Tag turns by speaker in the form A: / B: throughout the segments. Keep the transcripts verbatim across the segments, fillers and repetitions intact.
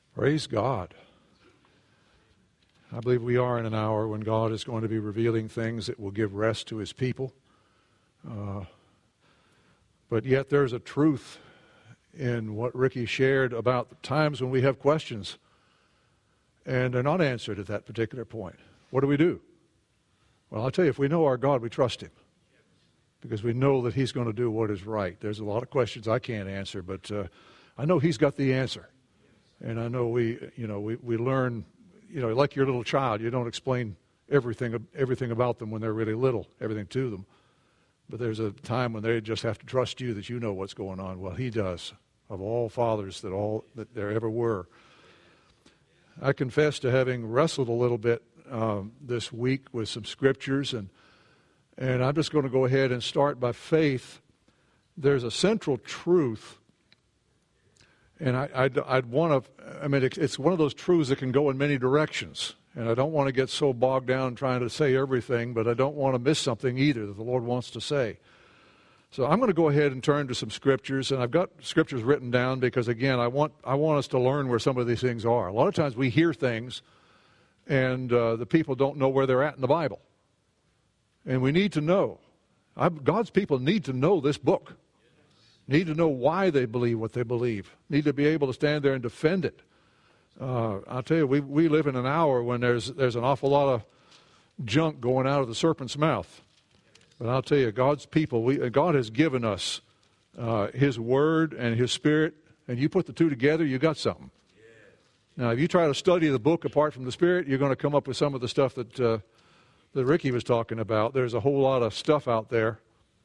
A: Praise God. I believe we are in an hour when God is going to be revealing things that will give rest to His people. Uh, but yet there's a truth in what Ricky shared about the times when we have questions and they're not answered at that particular point. What do we do? Well, I'll tell you, if we know our God, we trust Him because we know that He's going to do what is right. There's a lot of questions I can't answer, but uh, I know He's got the answer. And I know we, you know, we, we learn, you know, like your little child, you don't explain everything everything about them when they're really little, everything to them. But there's a time when they just have to trust you that you know what's going on. Well, He does, of all fathers that all that there ever were. I confess to having wrestled a little bit um, this week with some scriptures, and and I'm just going to go ahead and start by faith. There's a central truth. And I, I'd, I'd want to, I mean, it's one of those truths that can go in many directions. And I don't want to get so bogged down trying to say everything, but I don't want to miss something either that the Lord wants to say. So I'm going to go ahead and turn to some scriptures. And I've got scriptures written down because, again, I want I want us to learn where some of these things are. A lot of times we hear things and uh, the people don't know where they're at in the Bible. And we need to know. I, God's people need to know this book. Need to know why they believe what they believe. Need to be able to stand there and defend it. Uh, I'll tell you, we we live in an hour when there's there's an awful lot of junk going out of the serpent's mouth. But I'll tell you, God's people, we God has given us uh, His Word and His Spirit, and you put the two together, you got something. Now, if you try to study the book apart from the Spirit, you're going to come up with some of the stuff that uh, that Ricky was talking about. There's a whole lot of stuff out there.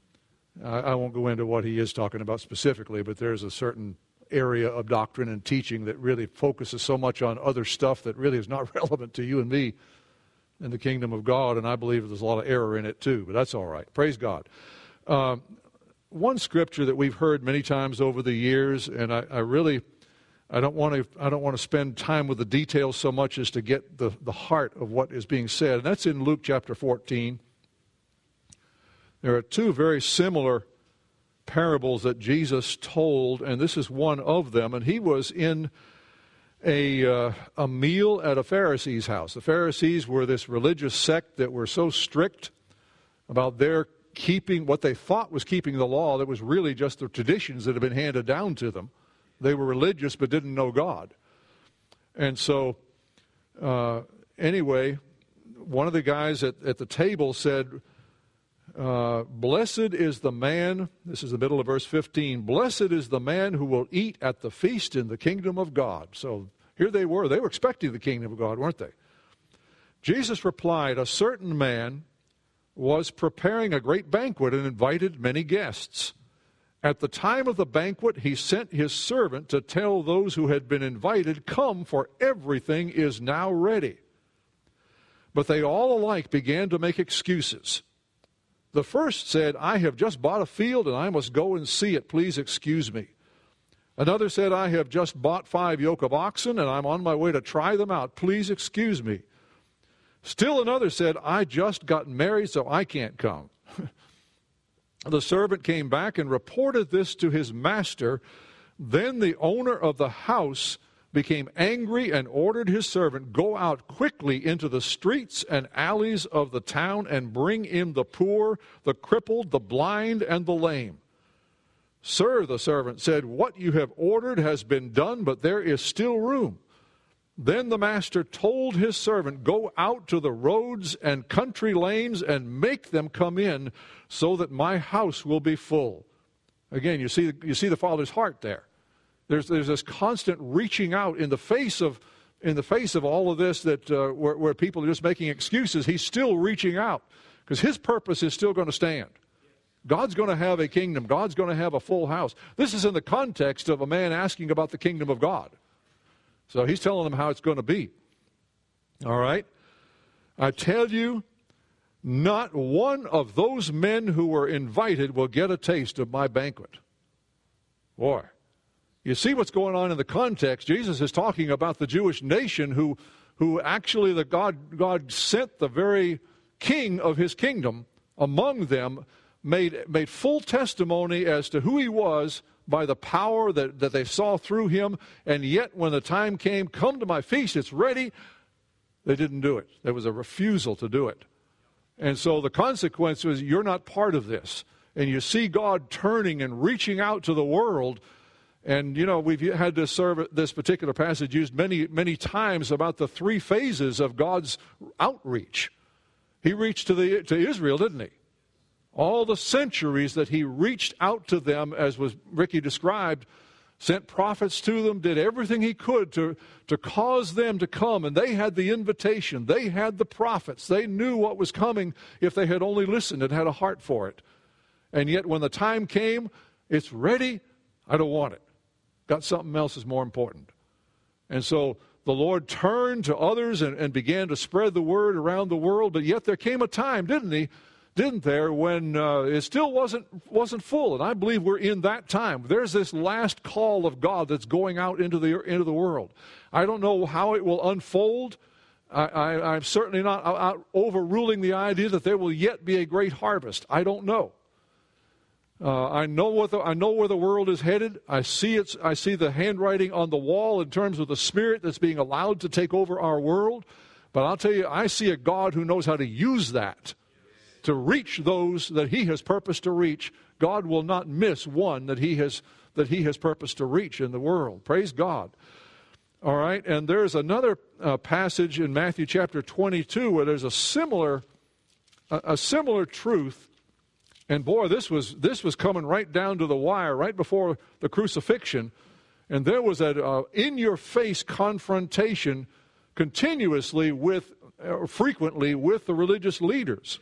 A: I won't go into what he is talking about specifically, but there's a certain area of doctrine and teaching that really focuses so much on other stuff that really is not relevant to you and me in the kingdom of God, and I believe there's a lot of error in it too, but that's all right. Praise God. Um, one scripture that we've heard many times over the years, and I, I really, I don't want to, I don't want to spend time with the details so much as to get the, the heart of what is being said, and that's in Luke chapter fourteen. There are two very similar parables that Jesus told, and this is one of them. And he was in a uh, a meal at a Pharisee's house. The Pharisees were this religious sect that were so strict about their keeping what they thought was keeping the law that was really just the traditions that had been handed down to them. They were religious but didn't know God. And so, uh, anyway, one of the guys at, at the table said, Uh, blessed is the man, this is the middle of verse fifteen, blessed is the man who will eat at the feast in the kingdom of God. So here they were. They were expecting the kingdom of God, weren't they? Jesus replied, a certain man was preparing a great banquet and invited many guests. At the time of the banquet, he sent his servant to tell those who had been invited, come, for everything is now ready. But they all alike began to make excuses. The first said, I have just bought a field and I must go and see it. Please excuse me. Another said, I have just bought five yoke of oxen and I'm on my way to try them out. Please excuse me. Still another said, I just got married so I can't come. The servant came back and reported this to his master. Then the owner of the house became angry and ordered his servant, go out quickly into the streets and alleys of the town and bring in the poor, the crippled, the blind, and the lame. Sir, the servant said, what you have ordered has been done, but there is still room. Then the master told his servant, go out to the roads and country lanes and make them come in so that my house will be full. Again, you see, you see the Father's heart there. There's there's this constant reaching out in the face of in the face of all of this that uh, where, where people are just making excuses. He's still reaching out because his purpose is still going to stand. God's going to have a kingdom. God's going to have a full house. This is in the context of a man asking about the kingdom of God. So he's telling them how it's going to be. All right? I tell you, not one of those men who were invited will get a taste of my banquet. Boy. You see what's going on in the context. Jesus is talking about the Jewish nation who, who actually the God, God sent the very king of his kingdom among them, made, made full testimony as to who he was by the power that, that they saw through him, and yet when the time came, come to my feast, it's ready, they didn't do it. There was a refusal to do it. And so the consequence was, you're not part of this. And you see God turning and reaching out to the world. And, you know, we've had this, serve, this particular passage used many, many times about the three phases of God's outreach. He reached to, the, to Israel, didn't he? All the centuries that he reached out to them, as was Ricky described, sent prophets to them, did everything he could to, to cause them to come. And they had the invitation. They had the prophets. They knew what was coming if they had only listened and had a heart for it. And yet when the time came, it's ready, I don't want it. Got something else is more important. And so the Lord turned to others and, and began to spread the word around the world. But yet there came a time, didn't he? Didn't there, when uh, it still wasn't wasn't full. And I believe we're in that time. There's this last call of God that's going out into the into the world. I don't know how it will unfold. I, I, I'm certainly not out overruling the idea that there will yet be a great harvest. I don't know. Uh, I know what the, I know where the world is headed. I see it's I see the handwriting on the wall in terms of the Spirit that's being allowed to take over our world. But I'll tell you, I see a God who knows how to use that to reach those that he has purposed to reach. God will not miss one that he has that he has purposed to reach in the world. Praise God. All right, and there's another uh, passage in Matthew chapter twenty-two where there's a similar a, a similar truth. And boy, this was this was coming right down to the wire, right before the crucifixion. And there was an uh, in-your-face confrontation continuously with, uh, frequently with the religious leaders.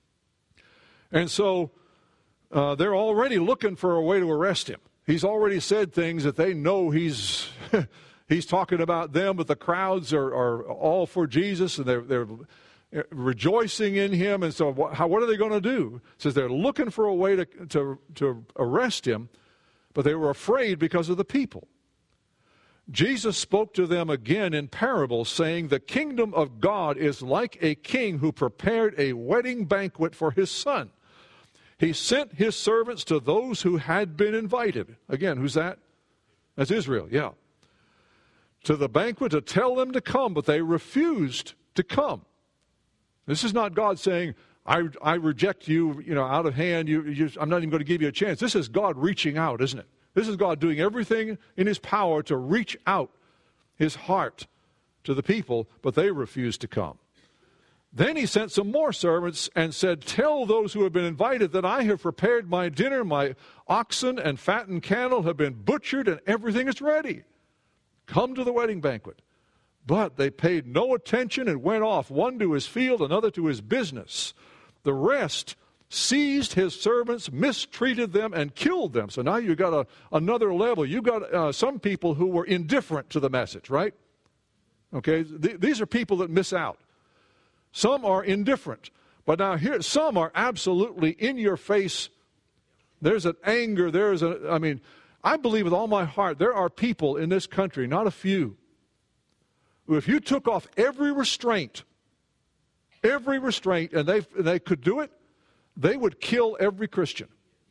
A: And so uh, they're already looking for a way to arrest him. He's already said things that they know he's he's talking about them, but the crowds are, are all for Jesus, and they're they're rejoicing in him. And so what, how, what are they going to do? It says they're looking for a way to, to, to arrest him, but they were afraid because of the people. Jesus spoke to them again in parables, saying, the kingdom of God is like a king who prepared a wedding banquet for his son. He sent his servants to those who had been invited. Again, who's that? That's Israel, yeah. To the banquet to tell them to come, but they refused to come. This is not God saying, I, I reject you, you know, out of hand. You, you, I'm not even going to give you a chance. This is God reaching out, isn't it? This is God doing everything in his power to reach out his heart to the people, but they refused to come. Then he sent some more servants and said, tell those who have been invited that I have prepared my dinner. My oxen and fattened cattle have been butchered and everything is ready. Come to the wedding banquet. But they paid no attention and went off, one to his field, another to his business. The rest seized his servants, mistreated them, and killed them. So now you've got a, another level. You've got uh, some people who were indifferent to the message, right? Okay, Th- these are people that miss out. Some are indifferent. But now here, some are absolutely in your face. There's an anger. There's a, I mean, I believe with all my heart, there are people in this country, not a few, who if you took off every restraint, every restraint, and they, they could do it, they would kill every Christian.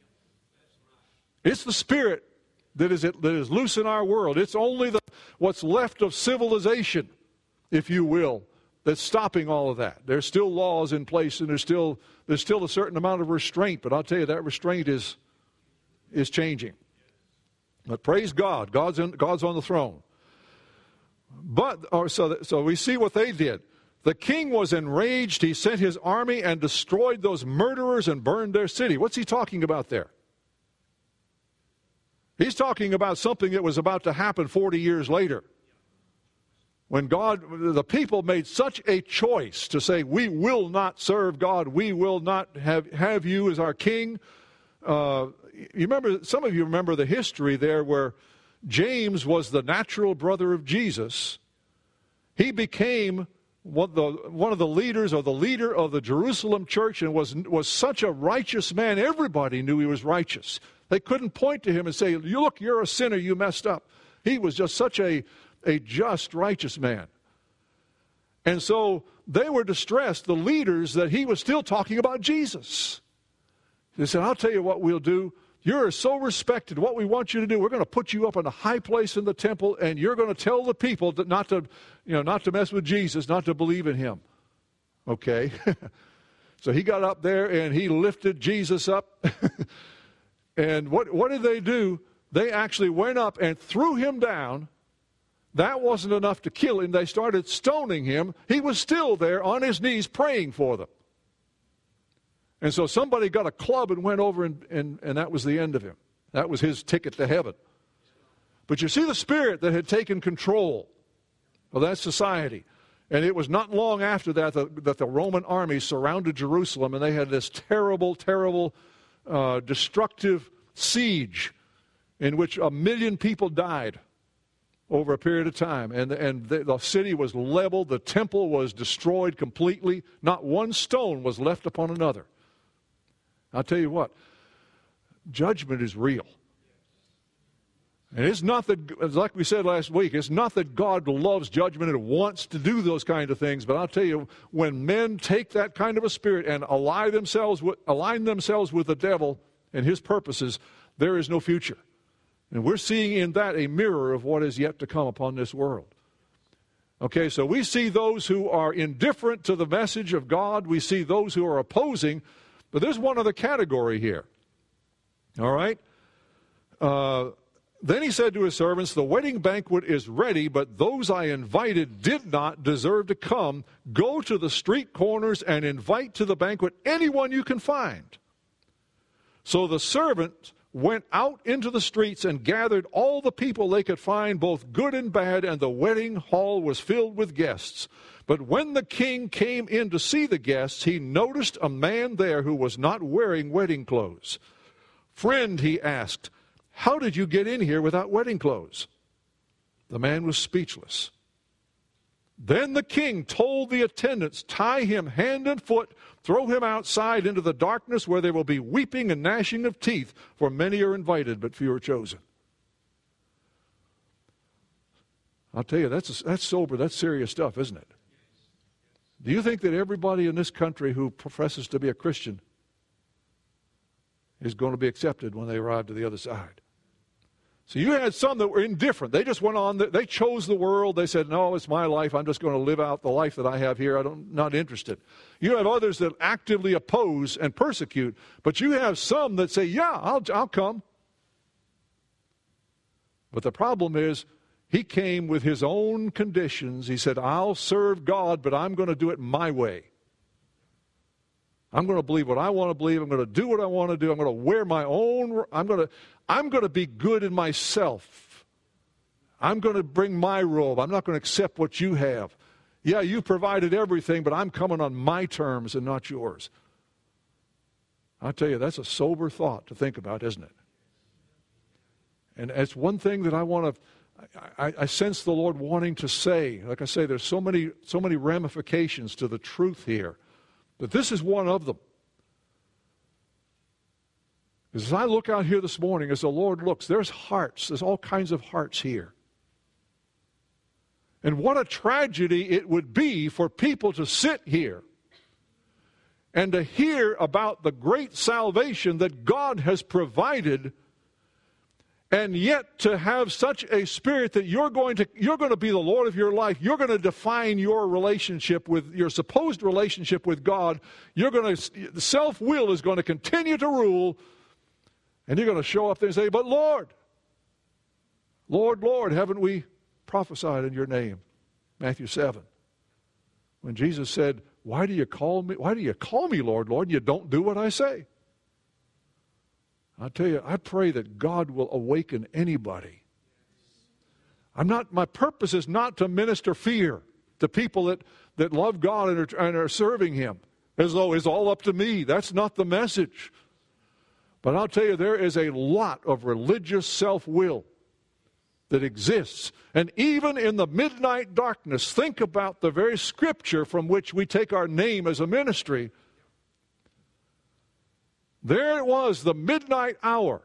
A: It's the spirit that is, that is loose in our world. It's only the, what's left of civilization, if you will, that's stopping all of that. There's still laws in place, and there's still there's still a certain amount of restraint. But I'll tell you, that restraint is is changing. But praise God, God's in, God's on the throne. But or so that, so we see what they did. The king was enraged. He sent his army and destroyed those murderers and burned their city. What's he talking about there? He's talking about something that was about to happen forty years later. When God, the people made such a choice to say, we will not serve God, we will not have, have you as our king. Uh, you remember, some of you remember the history there where James was the natural brother of Jesus. He became one of the, one of the leaders or the leader of the Jerusalem church and was, was such a righteous man. Everybody knew he was righteous. They couldn't point to him and say, you look, you're a sinner, you messed up. He was just such a, a just, righteous man. And so they were distressed, the leaders, that he was still talking about Jesus. They said, I'll tell you what we'll do. You're so respected. What we want you to do, we're going to put you up in a high place in the temple, and you're going to tell the people that not to, you know, not to mess with Jesus, not to believe in him. Okay? So he got up there and he lifted Jesus up. And what, what did they do? They actually went up and threw him down. That wasn't enough to kill him. They started stoning him. He was still there on his knees praying for them. And so somebody got a club and went over, and, and, and that was the end of him. That was his ticket to heaven. But you see the spirit that had taken control of that society. And it was not long after that that, that the Roman army surrounded Jerusalem, and they had this terrible, terrible, uh, destructive siege in which a million people died over a period of time. And, and the, the city was leveled. The temple was destroyed completely. Not one stone was left upon another. I'll tell you what, judgment is real. And it's not that, like we said last week, it's not that God loves judgment and wants to do those kind of things, but I'll tell you, when men take that kind of a spirit and align themselves with, align themselves with the devil and his purposes, there is no future. And we're seeing in that a mirror of what is yet to come upon this world. Okay, so we see those who are indifferent to the message of God. We see those who are opposing. But there's one other category here. All right? Uh, then he said to his servants, the wedding banquet is ready, but those I invited did not deserve to come. Go to the street corners and invite to the banquet anyone you can find. So the servants went out into the streets and gathered all the people they could find, both good and bad, and the wedding hall was filled with guests. But when the king came in to see the guests, he noticed a man there who was not wearing wedding clothes. Friend, he asked, how did you get in here without wedding clothes? The man was speechless. Then the king told the attendants, tie him hand and foot, throw him outside into the darkness where there will be weeping and gnashing of teeth, for many are invited, but few are chosen. I'll tell you, that's, that's sober, that's serious stuff, isn't it? Do you think that everybody in this country who professes to be a Christian is going to be accepted when they arrive to the other side? So you had some that were indifferent. They just went on, they chose the world. They said, no, it's my life. I'm just going to live out the life that I have here. I'm not interested. You have others that actively oppose and persecute. But you have some that say, yeah, I'll, I'll come. But the problem is, he came with his own conditions. He said, I'll serve God, but I'm going to do it my way. I'm going to believe what I want to believe. I'm going to do what I want to do. I'm going to wear my own. I'm going to, I'm going to be good in myself. I'm going to bring my robe. I'm not going to accept what you have. Yeah, you provided everything, but I'm coming on my terms and not yours. I'll tell you, that's a sober thought to think about, isn't it? And it's one thing that I want to, I, I sense the Lord wanting to say. Like I say, there's so many, so many ramifications to the truth here. But this is one of them. As I look out here this morning, as the Lord looks, there's hearts. There's all kinds of hearts here. And what a tragedy it would be for people to sit here and to hear about the great salvation that God has provided, and yet to have such a spirit that you're going to you're going to be the Lord of your life. You're going to define your relationship with your supposed relationship with God. You're going to self-will is going to continue to rule, and you're going to show up there and say, "But Lord, Lord, Lord, haven't we prophesied in your name?" Matthew seven. When Jesus said, "Why do you call me? Why do you call me Lord, Lord? And you don't do what I say?" I tell you, I pray that God will awaken anybody. I'm not, my purpose is not to minister fear to people that, that love God and are, and are serving Him, as though it's all up to me. That's not the message. But I'll tell you, there is a lot of religious self-will that exists. And even in the midnight darkness, think about the very scripture from which we take our name as a ministry. There it was, the midnight hour.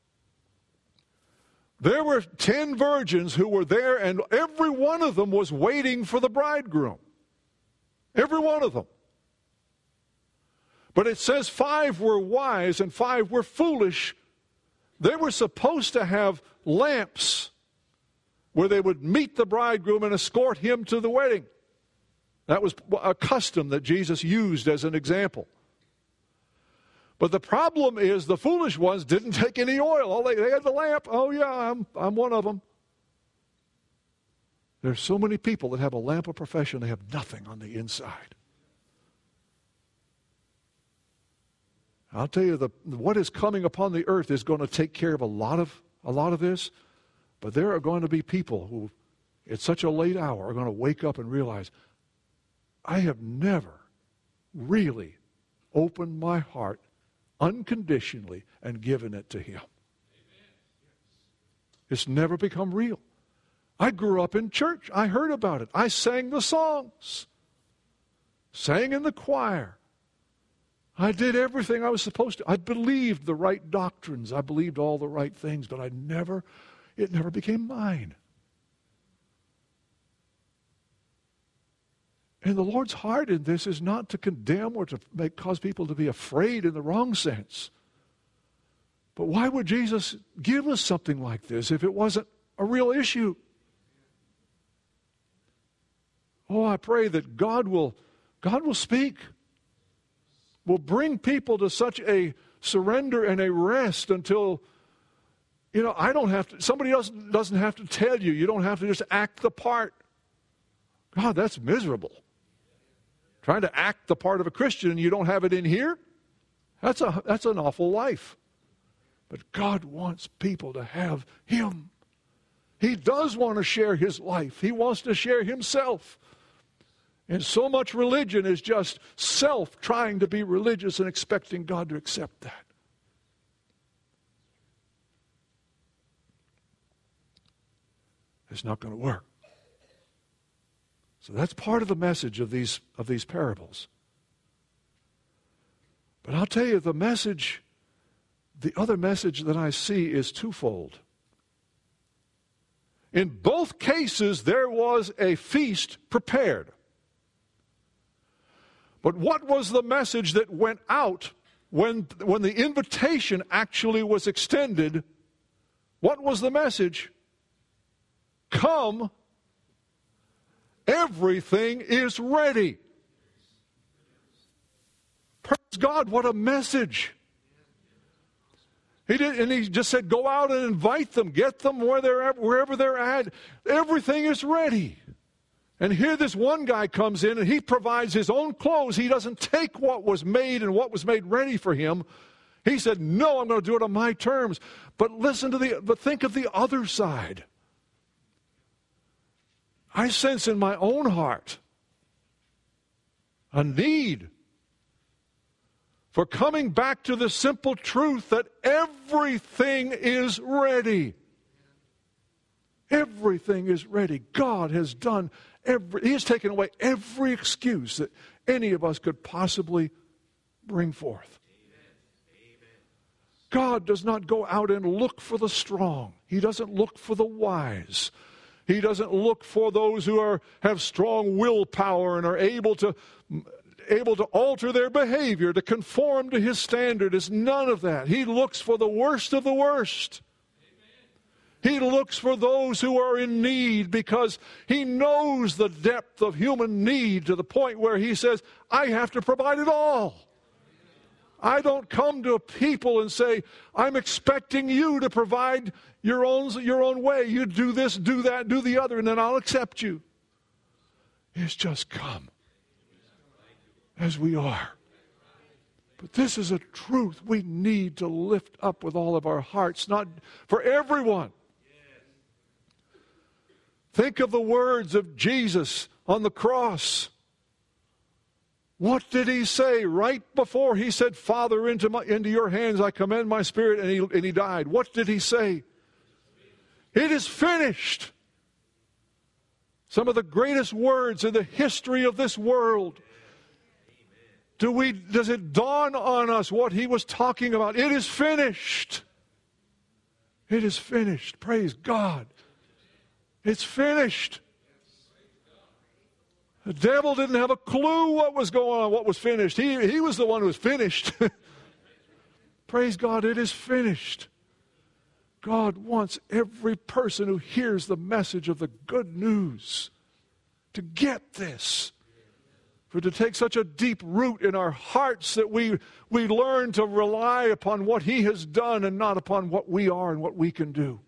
A: There were ten virgins who were there, and every one of them was waiting for the bridegroom. Every one of them. But it says five were wise and five were foolish. They were supposed to have lamps where they would meet the bridegroom and escort him to the wedding. That was a custom that Jesus used as an example. But the problem is the foolish ones didn't take any oil. All they, they had the lamp. Oh, yeah, I'm, I'm one of them. There's so many people that have a lamp of profession, they have nothing on the inside. I'll tell you, the, what is coming upon the earth is going to take care of a lot of a lot of this, but there are going to be people who, at such a late hour, are going to wake up and realize, I have never really opened my heart unconditionally and given it to Him. It's never become real. I grew up in church. I heard about it. I sang the songs, sang in the choir. I did everything I was supposed to. I believed the right doctrines. I believed all the right things, but I never, it never became mine. And the Lord's heart in this is not to condemn or to make cause people to be afraid in the wrong sense. But why would Jesus give us something like this if it wasn't a real issue? Oh, I pray that God will, God will speak. Will bring people to such a surrender and a rest until, you know, I don't have to, somebody else doesn't have to tell you. You don't have to just act the part. God, that's miserable. Trying to act the part of a Christian and you don't have it in here? That's a that's an awful life. But God wants people to have Him. He does want to share His life. He wants to share Himself. And so much religion is just self trying to be religious and expecting God to accept that. It's not going to work. So that's part of the message of these, of these parables. But I'll tell you, the message, the other message that I see is twofold. In both cases, there was a feast prepared. But what was the message that went out when, when the invitation actually was extended? What was the message? Come, everything is ready. Praise God, what a message. He did, and he just said, go out and invite them, get them where they're at, wherever they're at. Everything is ready. And here this one guy comes in and he provides his own clothes. He doesn't take what was made and what was made ready for him. He said, no, I'm going to do it on my terms. But listen to the, but think of the other side. I sense in my own heart a need for coming back to the simple truth that everything is ready. Everything is ready. God has done every, He has taken away every excuse that any of us could possibly bring forth. God does not go out and look for the strong. He doesn't look for the wise. He doesn't look for those who are have strong willpower and are able to able to alter their behavior to conform to His standard. It's none of that. He looks for the worst of the worst. He looks for those who are in need because He knows the depth of human need to the point where He says, I have to provide it all. I don't come to a people and say, I'm expecting you to provide your own, your own way. You do this, do that, do the other, and then I'll accept you. It's just come as we are. But this is a truth we need to lift up with all of our hearts, not for everyone. Think of the words of Jesus on the cross. What did He say right before He said, Father, into, my, into your hands I commend my spirit, and he, and he died? What did He say? It is finished. Some of the greatest words in the history of this world. Do we, does it dawn on us what He was talking about? It is finished. It is finished. Praise God. It's finished. The devil didn't have a clue what was going on, what was finished. He, he was the one who was finished. Praise God, it is finished. God wants every person who hears the message of the good news to get this. For it to take such a deep root in our hearts that we, we learn to rely upon what He has done and not upon what we are and what we can do.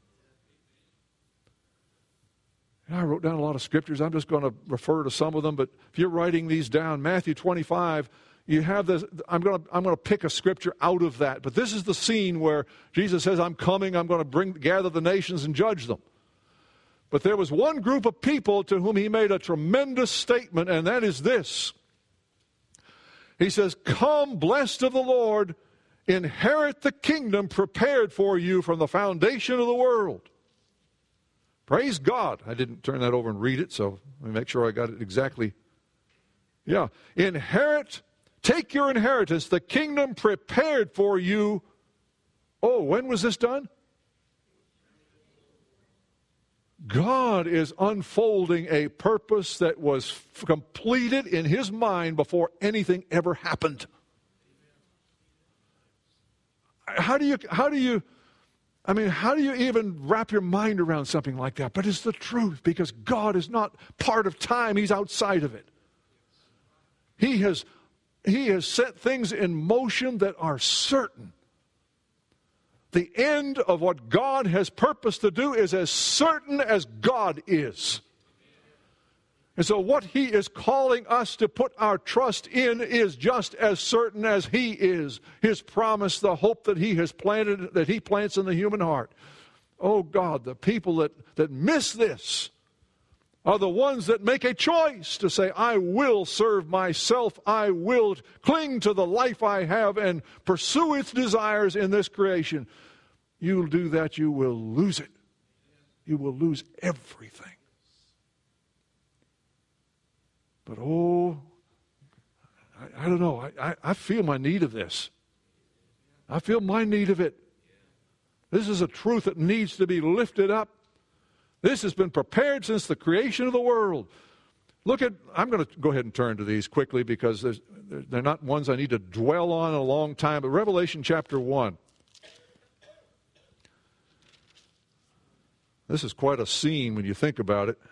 A: And I wrote down a lot of scriptures. I'm just going to refer to some of them, but if you're writing these down, Matthew twenty-five, you have this. I'm going to I'm going to pick a scripture out of that. But this is the scene where Jesus says, "I'm coming. I'm going to bring gather the nations and judge them." But there was one group of people to whom He made a tremendous statement, and that is this. He says, "Come, blessed of the Lord, inherit the kingdom prepared for you from the foundation of the world." Praise God. I didn't turn that over and read it, so let me make sure I got it exactly. Yeah. Inherit, take your inheritance, the kingdom prepared for you. Oh, when was this done? God is unfolding a purpose that was f- completed in His mind before anything ever happened. How do you, how do you, I mean, how do you even wrap your mind around something like that? But it's the truth, because God is not part of time. He's outside of it. He has, he has set things in motion that are certain. The end of what God has purposed to do is as certain as God is. And so what He is calling us to put our trust in is just as certain as He is. His promise, the hope that He has planted, that He plants in the human heart. Oh God, the people that, that miss this are the ones that make a choice to say, I will serve myself. I will cling to the life I have and pursue its desires in this creation. You'll do that, you will lose it. You will lose everything. But oh, I, I don't know. I, I, I feel my need of this. I feel my need of it. This is a truth that needs to be lifted up. This has been prepared since the creation of the world. Look at, I'm going to go ahead and turn to these quickly because there's, they're not ones I need to dwell on a long time. But Revelation chapter one. This is quite a scene when you think about it.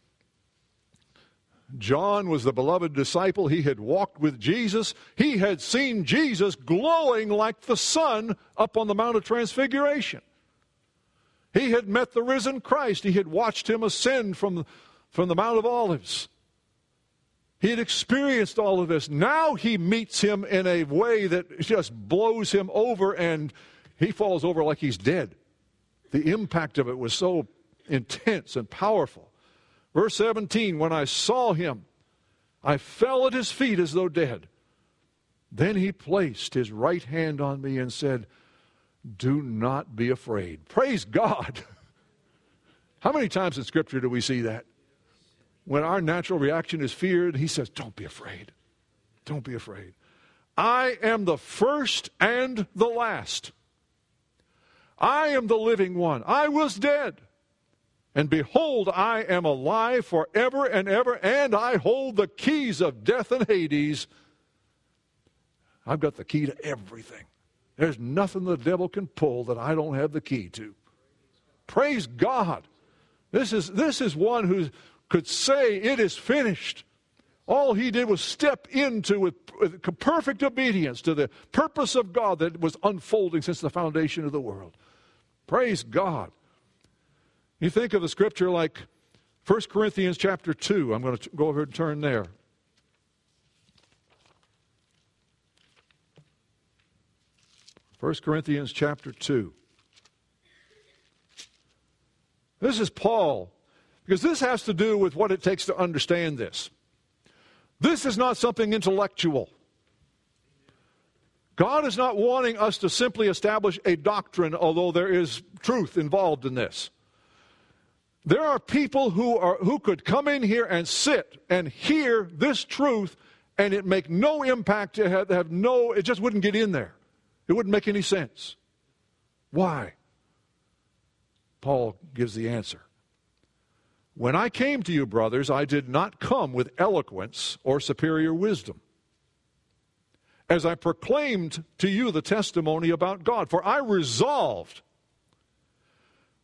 A: John was the beloved disciple. He had walked with Jesus. He had seen Jesus glowing like the sun up on the Mount of Transfiguration. He had met the risen Christ. He had watched Him ascend from, from the Mount of Olives. He had experienced all of this. Now He meets Him in a way that just blows him over, and he falls over like he's dead. The impact of it was so intense and powerful. Verse seventeen, when I saw Him, I fell at His feet as though dead. Then He placed His right hand on me and said, do not be afraid. Praise God. How many times in Scripture do we see that? When our natural reaction is fear, He says, don't be afraid. Don't be afraid. I am the first and the last. I am the living one. I was dead. And behold, I am alive forever and ever, and I hold the keys of death and Hades. I've got the key to everything. There's nothing the devil can pull that I don't have the key to. Praise God. This is, this is one who could say it is finished. All He did was step into with, with perfect obedience to the purpose of God that was unfolding since the foundation of the world. Praise God. You think of a scripture like First Corinthians chapter two. I'm going to go over and turn there. First Corinthians chapter two. This is Paul, because this has to do with what it takes to understand this. This is not something intellectual. God is not wanting us to simply establish a doctrine, although there is truth involved in this. There are people who are who could come in here and sit and hear this truth, and it make no impact, to have, have no, it just wouldn't get in there. It wouldn't make any sense. Why? Paul gives the answer. When I came to you, brothers, I did not come with eloquence or superior wisdom, as I proclaimed to you the testimony about God. For I resolved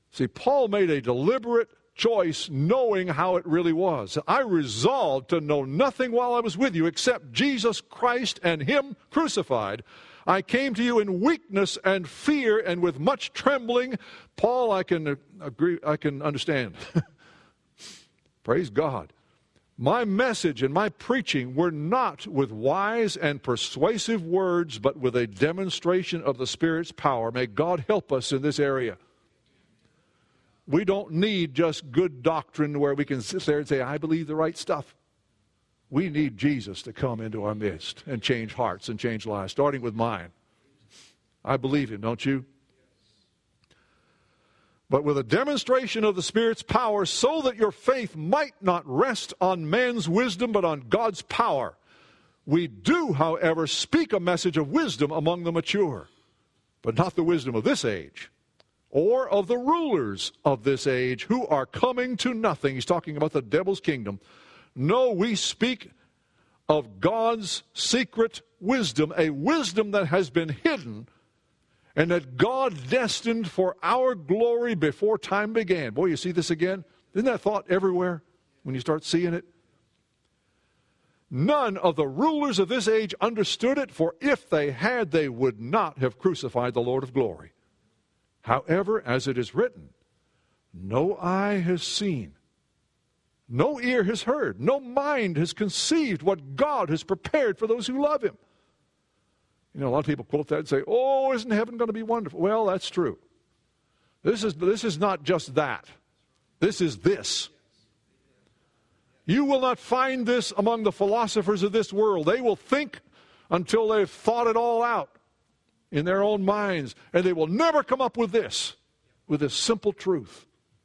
A: See, Paul made a deliberate choice knowing how it really was. I resolved to know nothing while I was with you except Jesus Christ and Him crucified. I came to you in weakness and fear and with much trembling. Paul, I can agree, I can understand. Praise God. My message and my preaching were not with wise and persuasive words, but with a demonstration of the Spirit's power. May God help us in this area. We don't need just good doctrine where we can sit there and say, I believe the right stuff. We need Jesus to come into our midst and change hearts and change lives, starting with mine. I believe Him, don't you? But with a demonstration of the Spirit's power, so that your faith might not rest on man's wisdom, but on God's power. We do, however, speak a message of wisdom among the mature, but not the wisdom of this age, or of the rulers of this age, who are coming to nothing. He's talking about the devil's kingdom. No, we speak of God's secret wisdom, a wisdom that has been hidden, and that God destined for our glory before time began. Boy, you see this again? Isn't that thought everywhere when you start seeing it? None of the rulers of this age understood it, for if they had, they would not have crucified the Lord of glory. However, as it is written, no eye has seen, no ear has heard, no mind has conceived what God has prepared for those who love Him. You know, a lot of people quote that and say, oh, isn't heaven going to be wonderful? Well, that's true. This is, this is not just that. This is this. You will not find this among the philosophers of this world. They will think until they've thought it all out in their own minds, and they will never come up with this, with this simple truth.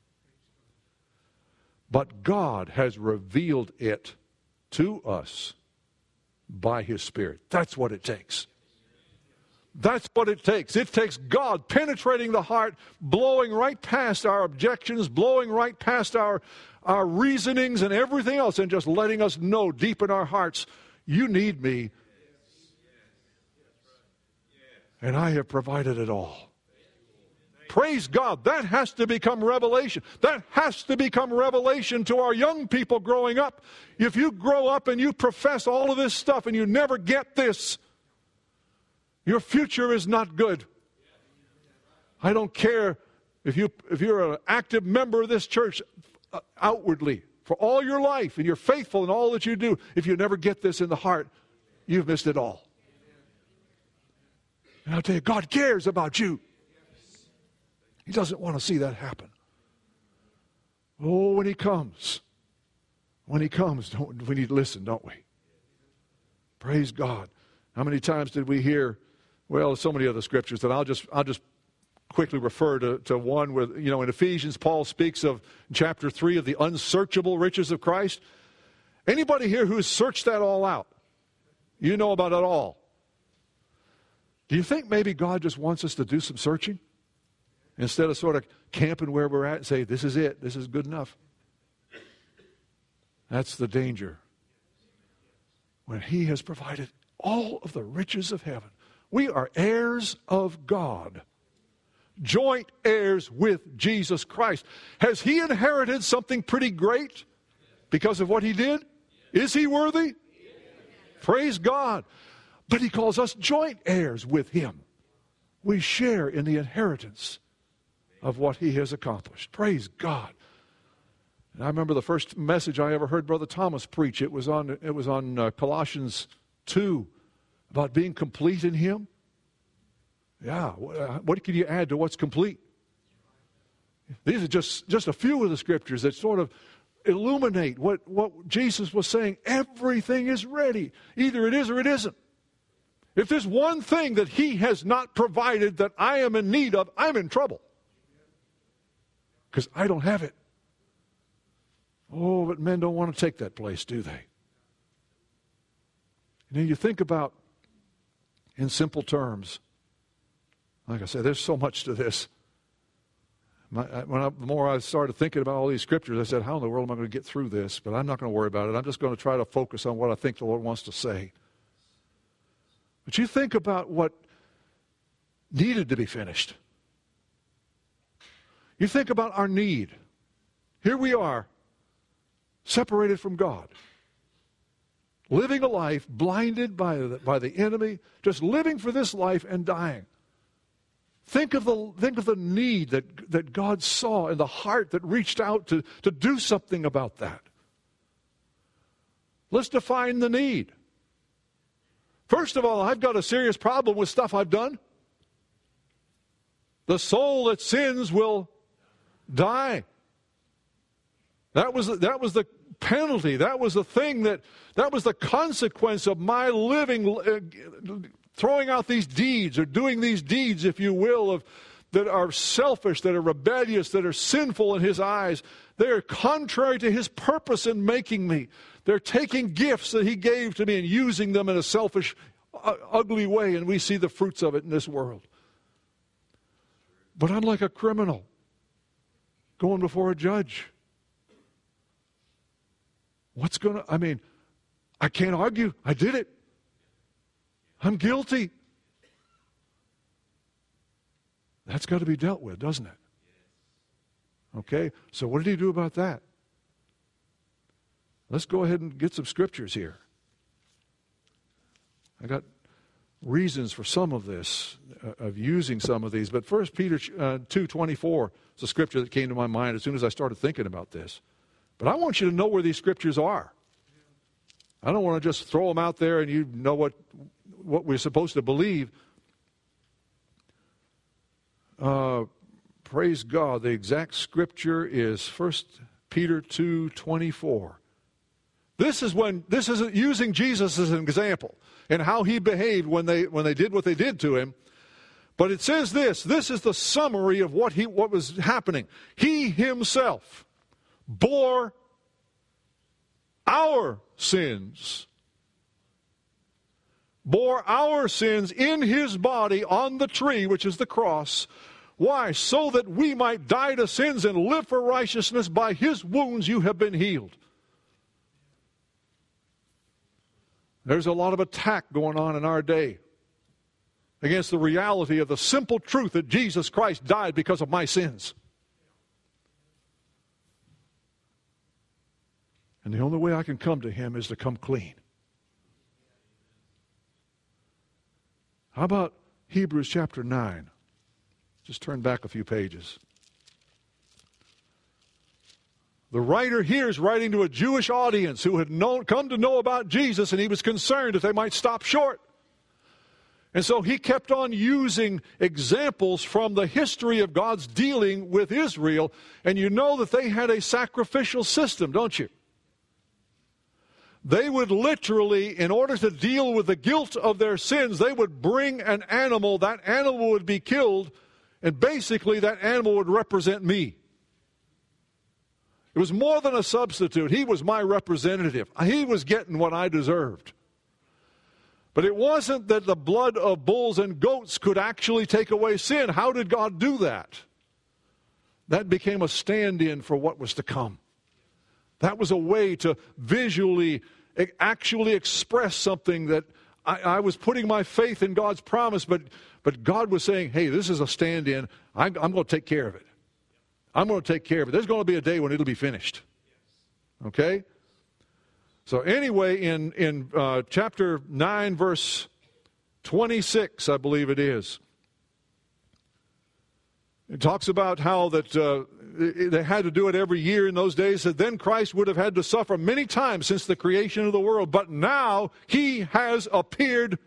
A: But God has revealed it to us by His Spirit. That's what it takes. That's what it takes. It takes God penetrating the heart, blowing right past our objections, blowing right past our, our reasonings and everything else, and just letting us know deep in our hearts, you need me. And I have provided it all. Praise God. That has to become revelation. That has to become revelation to our young people growing up. If you grow up and you profess all of this stuff and you never get this, your future is not good. I don't care if, you, if you're an active member of this church outwardly for all your life and you're faithful in all that you do. If you never get this in the heart, you've missed it all. And I'll tell you, God cares about you. He doesn't want to see that happen. Oh, when He comes, when He comes, don't, we need to listen, don't we? Praise God. How many times did we hear, well, so many other scriptures that I'll just I'll just quickly refer to, to one where, you know, in Ephesians, Paul speaks of chapter three of the unsearchable riches of Christ. Anybody here who's searched that all out? You know about it all. Do you think maybe God just wants us to do some searching? Instead of sort of camping where we're at and say, this is it, this is good enough. That's the danger. When He has provided all of the riches of heaven. We are heirs of God. Joint heirs with Jesus Christ. Has He inherited something pretty great because of what He did? Is He worthy? Praise God. But He calls us joint heirs with Him. We share in the inheritance of what He has accomplished. Praise God. And I remember the first message I ever heard Brother Thomas preach. It was on, it was on uh, Colossians two, about being complete in Him. Yeah, what can you add to what's complete? These are just, just a few of the scriptures that sort of illuminate what, what Jesus was saying. Everything is ready. Either it is or it isn't. If there's one thing that He has not provided that I am in need of, I'm in trouble. Because I don't have it. Oh, but men don't want to take that place, do they? And then you think about, in simple terms, like I said, there's so much to this. My, when I, the more I started thinking about all these scriptures, I said, how in the world am I going to get through this? But I'm not going to worry about it. I'm just going to try to focus on what I think the Lord wants to say. But you think about what needed to be finished. You think about our need. Here we are, separated from God, living a life blinded by the, by the enemy, just living for this life and dying. Think of the, think of the need that, that God saw and the heart that reached out to, to do something about that. Let's define the need. First of all, I've got a serious problem with stuff I've done. The soul that sins will die. That was, that was the penalty. That was the thing that, that was the consequence of my living, uh, throwing out these deeds, or doing these deeds, if you will, of that are selfish, that are rebellious, that are sinful in His eyes. They are contrary to His purpose in making me. They're taking gifts that He gave to me and using them in a selfish, uh, ugly way, and we see the fruits of it in this world. But I'm like a criminal going before a judge. What's going to, I mean, I can't argue. I did it. I'm guilty. That's got to be dealt with, doesn't it? Okay, so what did He do about that? Let's go ahead and get some scriptures here. I got reasons for some of this, uh, of using some of these. But First Peter uh, two twenty-four is a scripture that came to my mind as soon as I started thinking about this. But I want you to know where these scriptures are. I don't want to just throw them out there and you know what, what we're supposed to believe. Uh, praise God. The exact scripture is First Peter two twenty-four. This is when this is using Jesus as an example and how He behaved when they when they did what they did to Him. But it says this. This is the summary of what he what was happening. He Himself bore our sins. Bore our sins in His body on the tree, which is the cross. Why? So that we might die to sins and live for righteousness. By His wounds you have been healed. There's a lot of attack going on in our day against the reality of the simple truth that Jesus Christ died because of my sins. And the only way I can come to Him is to come clean. How about Hebrews chapter nine? Just turn back a few pages. The writer here is writing to a Jewish audience who had known, come to know about Jesus, and he was concerned that they might stop short. And so he kept on using examples from the history of God's dealing with Israel. And you know that they had a sacrificial system, don't you? They would literally, in order to deal with the guilt of their sins, they would bring an animal. That animal would be killed, and basically that animal would represent me. It was more than a substitute. He was my representative. He was getting what I deserved. But it wasn't that the blood of bulls and goats could actually take away sin. How did God do that? That became a stand-in for what was to come. That was a way to visually actually express something that I, I was putting my faith in God's promise, but, but God was saying, hey, this is a stand-in. I'm, I'm going to take care of it. I'm going to take care of it. There's going to be a day when it'll be finished. Okay? So anyway, in, in uh, chapter nine, verse twenty-six, I believe it is, it talks about how that uh, they had to do it every year in those days. That then Christ would have had to suffer many times since the creation of the world. But now He has appeared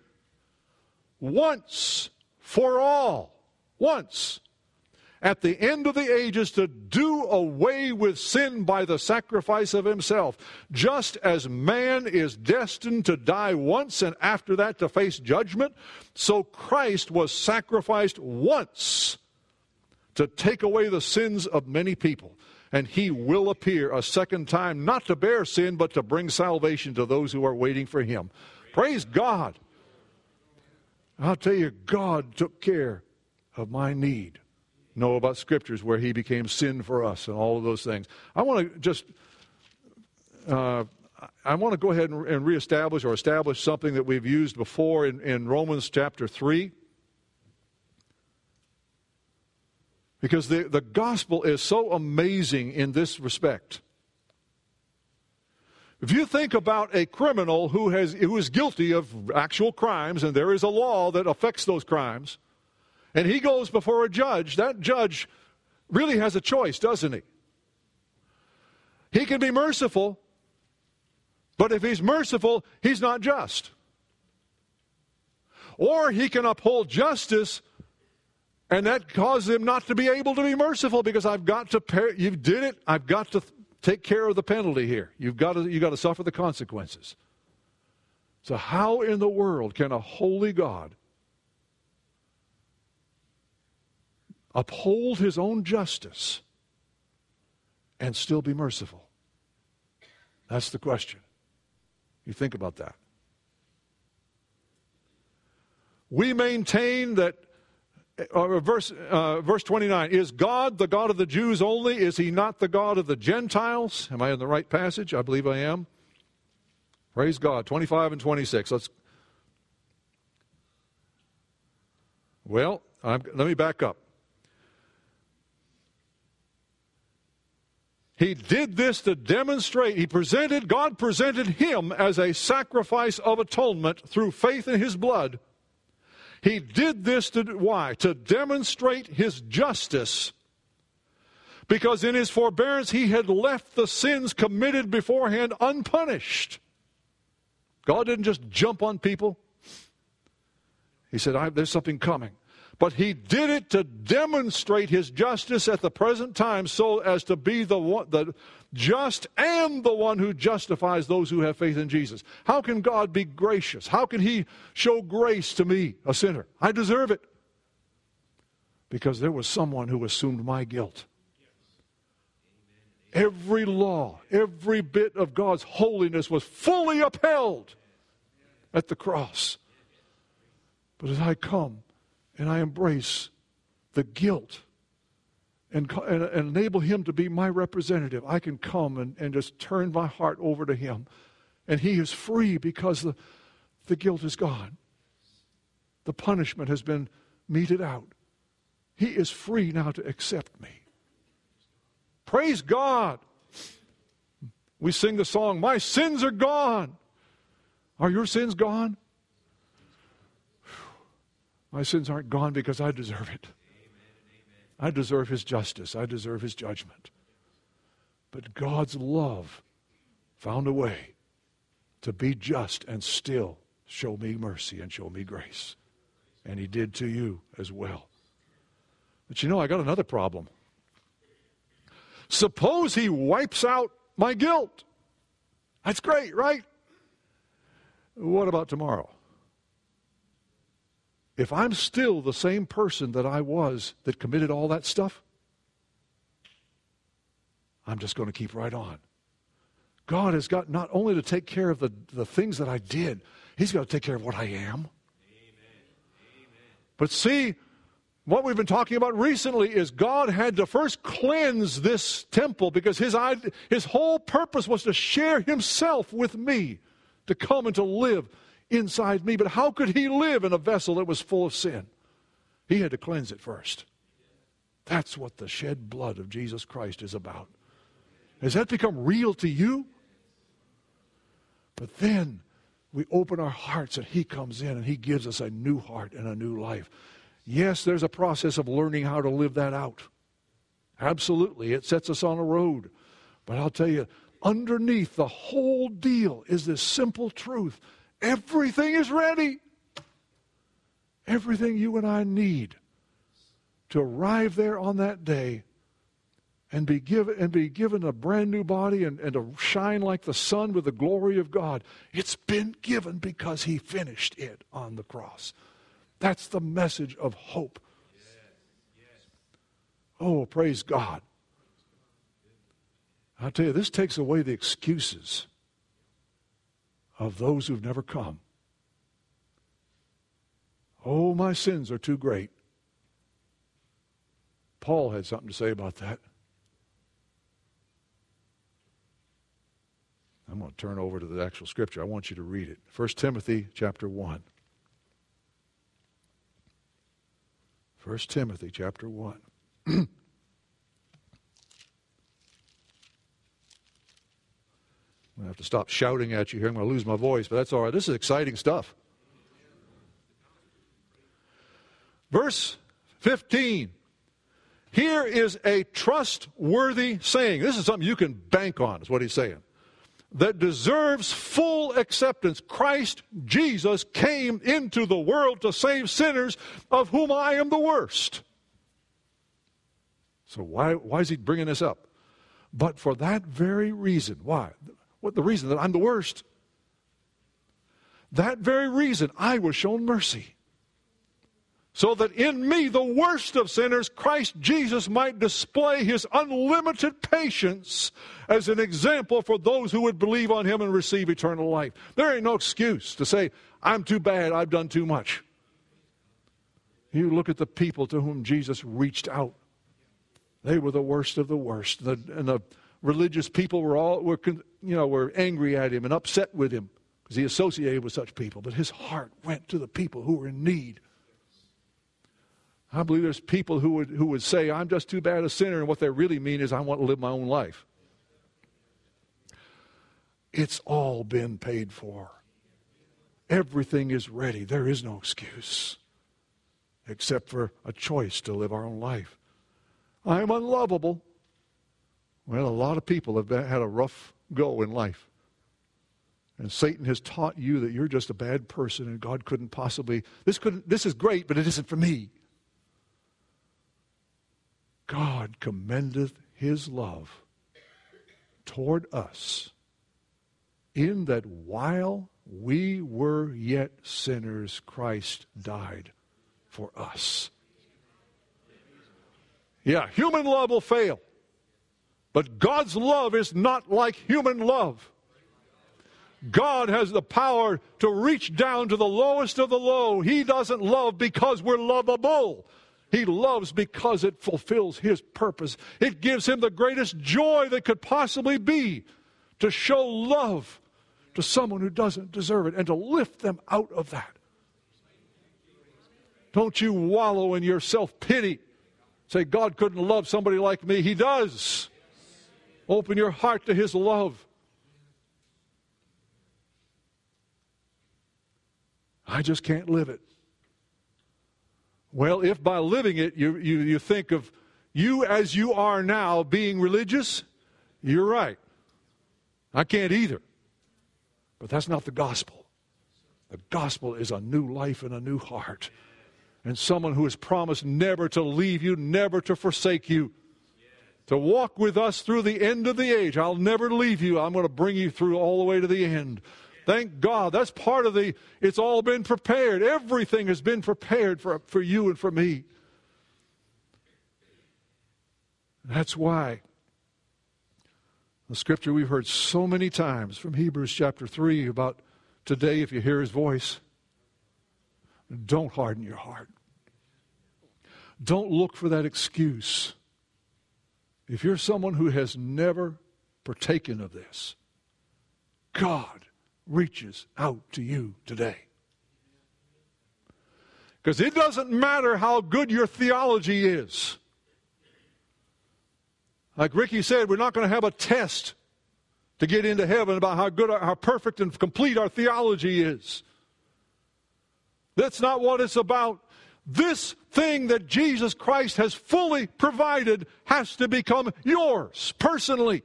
A: once for all. Once. At the end of the ages, to do away with sin by the sacrifice of Himself. Just as man is destined to die once and after that to face judgment, so Christ was sacrificed once to take away the sins of many people. And He will appear a second time, not to bear sin, but to bring salvation to those who are waiting for Him. Praise God. I'll tell you, God took care of my need. Know about scriptures where He became sin for us and all of those things. I want to just, uh, I want to go ahead and, and reestablish or establish something that we've used before in, in Romans chapter three. Because the, the gospel is so amazing in this respect. If you think about a criminal who has who is guilty of actual crimes, and there is a law that affects those crimes, and he goes before a judge, that judge really has a choice, doesn't he? He can be merciful, but if he's merciful, he's not just. Or he can uphold justice, and that causes him not to be able to be merciful, because I've got to pay, you did it, I've got to take care of the penalty here. You've got to, you've got to suffer the consequences. So how in the world can a holy God uphold his own justice and still be merciful? That's the question. You think about that. We maintain that, uh, verse, uh, verse twenty-nine, is God the God of the Jews only? Is he not the God of the Gentiles? Am I in the right passage? I believe I am. Praise God. twenty-five and twenty-six. Let's. Well, I'm, let me back up. He did this to demonstrate, he presented, God presented him as a sacrifice of atonement through faith in his blood. He did this to, why? To demonstrate his justice. Because in his forbearance he had left the sins committed beforehand unpunished. God didn't just jump on people. He said, I, there's something coming. But he did it to demonstrate his justice at the present time, so as to be the one, the just and the one who justifies those who have faith in Jesus. How can God be gracious? How can he show grace to me, a sinner? I deserve it. Because there was someone who assumed my guilt. Every law, every bit of God's holiness was fully upheld at the cross. But as I come and I embrace the guilt and, and, and enable him to be my representative, I can come and, and just turn my heart over to him. And he is free because the, the guilt is gone. The punishment has been meted out. He is free now to accept me. Praise God. We sing the song, my sins are gone. Are your sins gone? My sins aren't gone because I deserve it. I deserve his justice. I deserve his judgment. But God's love found a way to be just and still show me mercy and show me grace. And he did to you as well. But you know, I got another problem. Suppose he wipes out my guilt. That's great, right? What about tomorrow? If I'm still the same person that I was that committed all that stuff, I'm just going to keep right on. God has got not only to take care of the, the things that I did, he's got to take care of what I am. Amen. Amen. But see, what we've been talking about recently is God had to first cleanse this temple, because his, his whole purpose was to share himself with me, to come and to live inside me. But how could he live in a vessel that was full of sin? He had to cleanse it first. That's what the shed blood of Jesus Christ is about. Has that become real to you? But then we open our hearts and he comes in and he gives us a new heart and a new life. Yes, there's a process of learning how to live that out. Absolutely, it sets us on a road. But I'll tell you, underneath the whole deal is this simple truth. Everything is ready. Everything you and I need to arrive there on that day and be given and be given a brand new body and, and to shine like the sun with the glory of God. It's been given because he finished it on the cross. That's the message of hope. Yes. Yes. Oh, praise God. I'll tell you, this takes away the excuses of those who've never come. Oh, my sins are too great. Paul had something to say about that. I'm going to turn over to the actual scripture. I want you to read it. First Timothy chapter one. First Timothy chapter one. I'm going to have to stop shouting at you here. I'm going to lose my voice, but that's all right. This is exciting stuff. Verse fifteen. Here is a trustworthy saying. This is something you can bank on, is what he's saying. That deserves full acceptance. Christ Jesus came into the world to save sinners, of whom I am the worst. So why, why is he bringing this up? But for that very reason. Why? What the reason? That I'm the worst. That very reason I was shown mercy. So that in me, the worst of sinners, Christ Jesus might display his unlimited patience as an example for those who would believe on him and receive eternal life. There ain't no excuse to say, I'm too bad, I've done too much. You look at the people to whom Jesus reached out. They were the worst of the worst. The, and the religious people were all, were, you know, were angry at him and upset with him because he associated with such people. But his heart went to the people who were in need. I believe there's people who would who would say, I'm just too bad a sinner, and what they really mean is I want to live my own life. It's all been paid for. Everything is ready. There is no excuse except for a choice to live our own life. I am unlovable. Well, a lot of people have been, had a rough go in life. And Satan has taught you that you're just a bad person and God couldn't possibly, this couldn't, this is great, but it isn't for me. God commendeth his love toward us in that while we were yet sinners, Christ died for us. Yeah, human love will fail. But God's love is not like human love. God has the power to reach down to the lowest of the low. He doesn't love because we're lovable. He loves because it fulfills his purpose. It gives him the greatest joy that could possibly be to show love to someone who doesn't deserve it and to lift them out of that. Don't you wallow in your self-pity. Say, God couldn't love somebody like me. He does. Open your heart to his love. I just can't live it. Well, if by living it you, you, you think of you as you are now being religious, you're right. I can't either. But that's not the gospel. The gospel is a new life and a new heart. And someone who has promised never to leave you, never to forsake you. To walk with us through the end of the age. I'll never leave you. I'm going to bring you through all the way to the end. Thank God. That's part of the, it's all been prepared. Everything has been prepared for, for you and for me. That's why the scripture we've heard so many times from Hebrews chapter three about today, if you hear his voice, don't harden your heart. Don't look for that excuse. If you're someone who has never partaken of this, God reaches out to you today. Because it doesn't matter how good your theology is. Like Ricky said, we're not going to have a test to get into heaven about how good, how perfect and complete our theology is. That's not what it's about. This thing that Jesus Christ has fully provided has to become yours personally.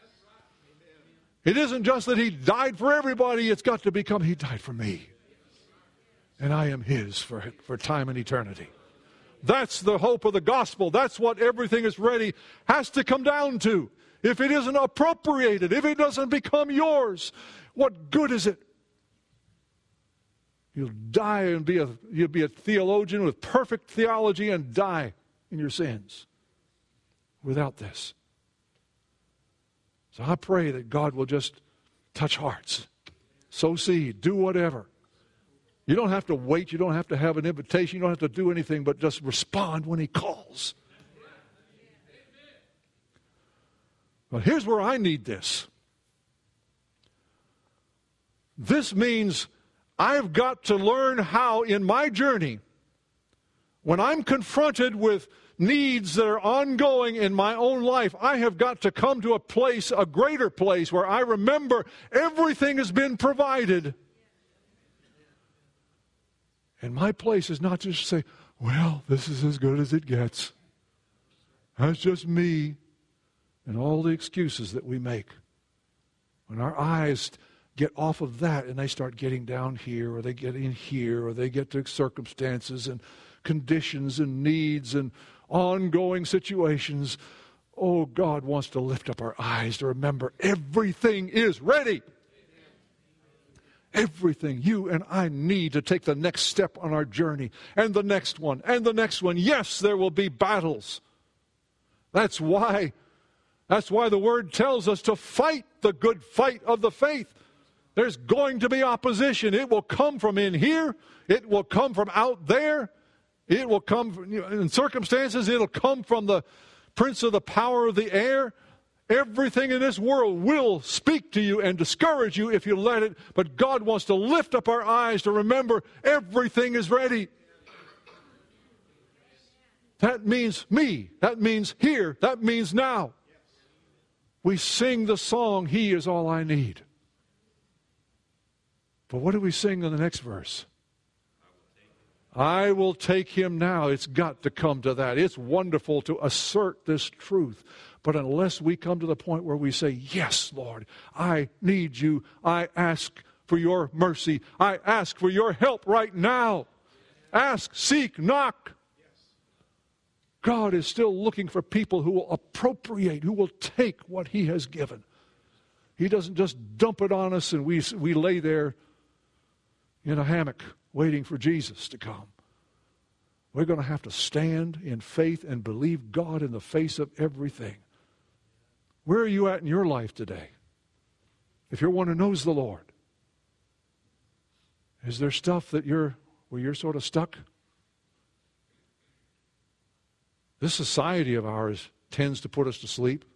A: It isn't just that he died for everybody. It's got to become he died for me. And I am his for, for time and eternity. That's the hope of the gospel. That's what everything is ready has to come down to. If it isn't appropriated, if it doesn't become yours, what good is it? You'll die and be a, you'll be a theologian with perfect theology and die in your sins without this. So I pray that God will just touch hearts, sow seed, do whatever. You don't have to wait. You don't have to have an invitation. You don't have to do anything but just respond when he calls. But here's where I need this. This means I've got to learn how in my journey, when I'm confronted with needs that are ongoing in my own life, I have got to come to a place, a greater place, where I remember everything has been provided. And my place is not just to say, well, this is as good as it gets. That's just me. And all the excuses that we make. When our eyes get off of that and they start getting down here, or they get in here, or they get to circumstances and conditions and needs and ongoing situations, oh, God wants to lift up our eyes to remember everything is ready. Everything you and I need to take the next step on our journey, and the next one, and the next one. Yes, there will be battles. That's why, that's why the Word tells us to fight the good fight of the faith. There's going to be opposition. It will come from in here. It will come from out there. It will come from, you know, in circumstances. It'll come from the prince of the power of the air. Everything in this world will speak to you and discourage you if you let it. But God wants to lift up our eyes to remember everything is ready. That means me. That means here. That means now. We sing the song, He is all I need. But what do we sing in the next verse? I will take Him now. It's got to come to that. It's wonderful to assert this truth. But unless we come to the point where we say, yes, Lord, I need you. I ask for your mercy. I ask for your help right now. Ask, seek, knock. God is still looking for people who will appropriate, who will take what He has given. He doesn't just dump it on us and we, we lay there in a hammock waiting for Jesus to come. We're going to have to stand in faith and believe God in the face of everything. Where are you at in your life today? If you're one who knows the Lord, is there stuff that you're where you're sort of stuck? This society of ours tends to put us to sleep.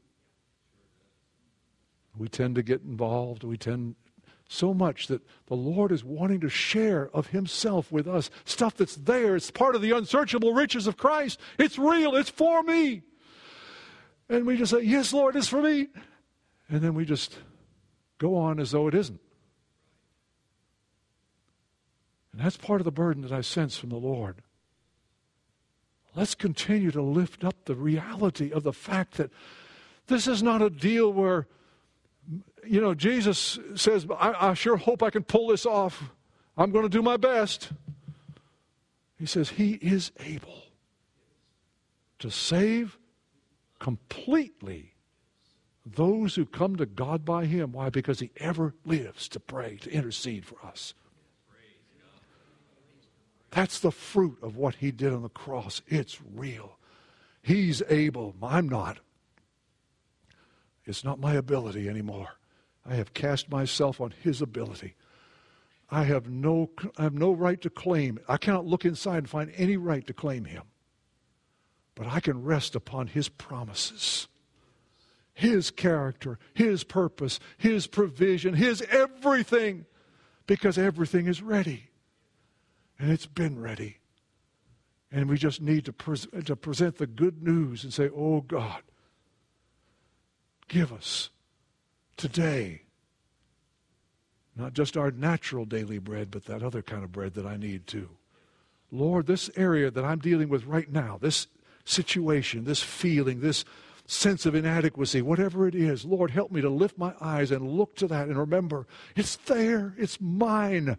A: We tend to get involved. We tend so much that the Lord is wanting to share of Himself with us. Stuff that's there. It's part of the unsearchable riches of Christ. It's real. It's for me. And we just say, yes, Lord, it's for me. And then we just go on as though it isn't. And that's part of the burden that I sense from the Lord. Let's continue to lift up the reality of the fact that this is not a deal where, you know, Jesus says, I, I sure hope I can pull this off. I'm going to do my best. He says He is able to save completely those who come to God by Him. Why? Because He ever lives to pray, to intercede for us. That's the fruit of what He did on the cross. It's real. He's able. I'm not. It's not my ability anymore. I have cast myself on His ability. I have no, I have no right to claim it. I cannot look inside and find any right to claim Him. But I can rest upon His promises, His character, His purpose, His provision, His everything, because everything is ready. And it's been ready. And we just need to, pre- to present the good news and say, oh God, give us today not just our natural daily bread, but that other kind of bread that I need too. Lord, this area that I'm dealing with right now, this situation, this feeling, this sense of inadequacy, whatever it is, Lord, help me to lift my eyes and look to that and remember, it's there, it's mine.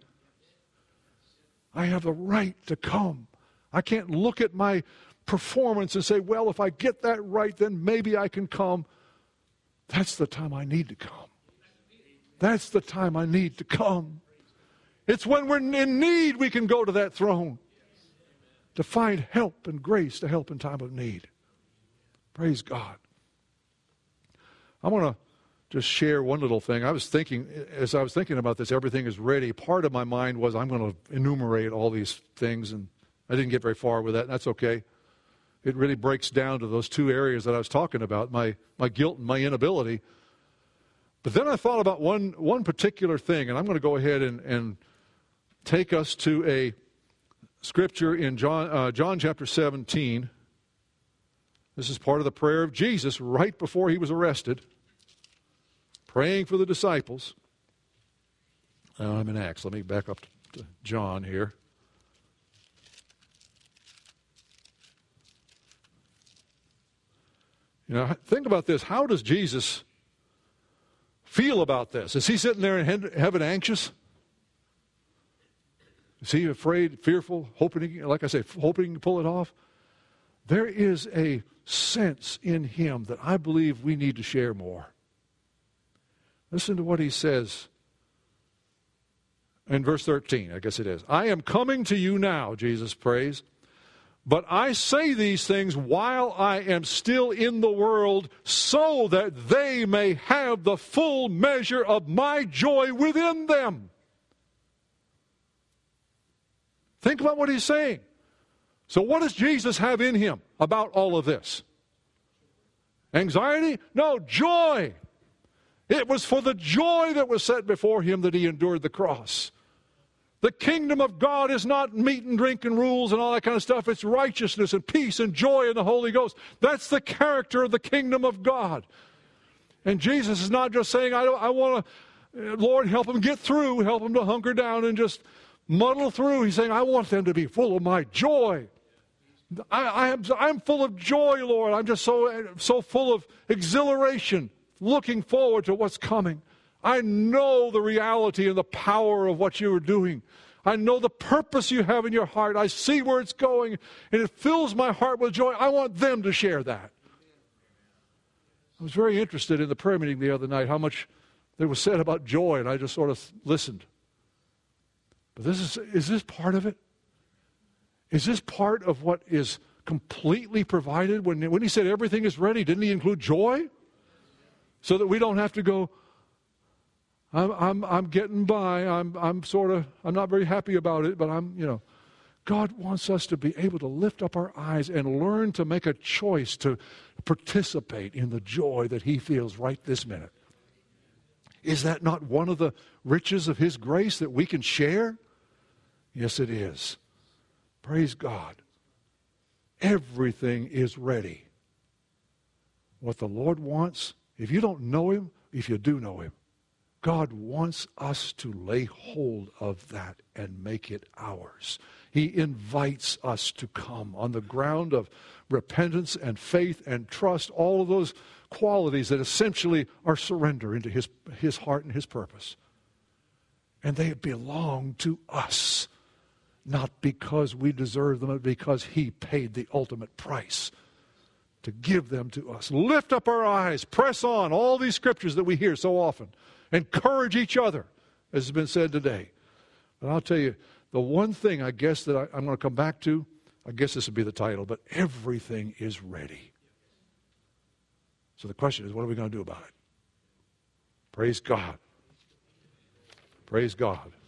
A: I have the right to come. I can't look at my performance and say, well, if I get that right, then maybe I can come. That's the time I need to come. That's the time I need to come. It's when we're in need we can go to that throne to find help and grace to help in time of need. Praise God. I want to just share one little thing. I was thinking, as I was thinking about this, everything is ready. Part of my mind was I'm going to enumerate all these things, and I didn't get very far with that, and that's okay. It really breaks down to those two areas that I was talking about, my, my guilt and my inability. But then I thought about one, one particular thing, and I'm going to go ahead and, and take us to a scripture in John, uh, John chapter seventeen. This is part of the prayer of Jesus right before he was arrested, praying for the disciples. Now I'm in Acts. Let me back up to John here. You know, think about this. How does Jesus feel about this? Is he sitting there in heaven anxious? Is he afraid, fearful, hoping, like I say, hoping to pull it off? There is a sense in him that I believe we need to share more. Listen to what he says in verse thirteen, I guess it is. I am coming to you now, Jesus prays, but I say these things while I am still in the world, so that they may have the full measure of my joy within them. Think about what he's saying. So what does Jesus have in him about all of this? Anxiety? No, joy. It was for the joy that was set before him that he endured the cross. The kingdom of God is not meat and drink and rules and all that kind of stuff. It's righteousness and peace and joy in the Holy Ghost. That's the character of the kingdom of God. And Jesus is not just saying, I, I want to, Lord, help them get through, help them to hunker down and just muddle through. He's saying, I want them to be full of my joy. I, I am, I'm full of joy, Lord. I'm just so, so full of exhilaration, looking forward to what's coming. I know the reality and the power of what you are doing. I know the purpose you have in your heart. I see where it's going, and it fills my heart with joy. I want them to share that. I was very interested in the prayer meeting the other night, how much there was said about joy, and I just sort of listened. But this is, is this part of it? Is this part of what is completely provided? When, when he said everything is ready, didn't he include joy? So that we don't have to go, I'm, I'm, I'm getting by, I'm, I'm sort of, I'm not very happy about it, but I'm, you know. God wants us to be able to lift up our eyes and learn to make a choice to participate in the joy that he feels right this minute. Is that not one of the riches of his grace that we can share? Yes, it is. Praise God. Everything is ready. What the Lord wants, if you don't know him, if you do know him, God wants us to lay hold of that and make it ours. He invites us to come on the ground of repentance and faith and trust, all of those qualities that essentially are surrender into his, his heart and his purpose. And they belong to us, not because we deserve them, but because he paid the ultimate price to give them to us. Lift up our eyes, press on, all these scriptures that we hear so often. Encourage each other, as has been said today. But I'll tell you, the one thing I guess that I, I'm going to come back to, I guess this would be the title, but everything is ready. So the question is, what are we going to do about it? Praise God. Praise God.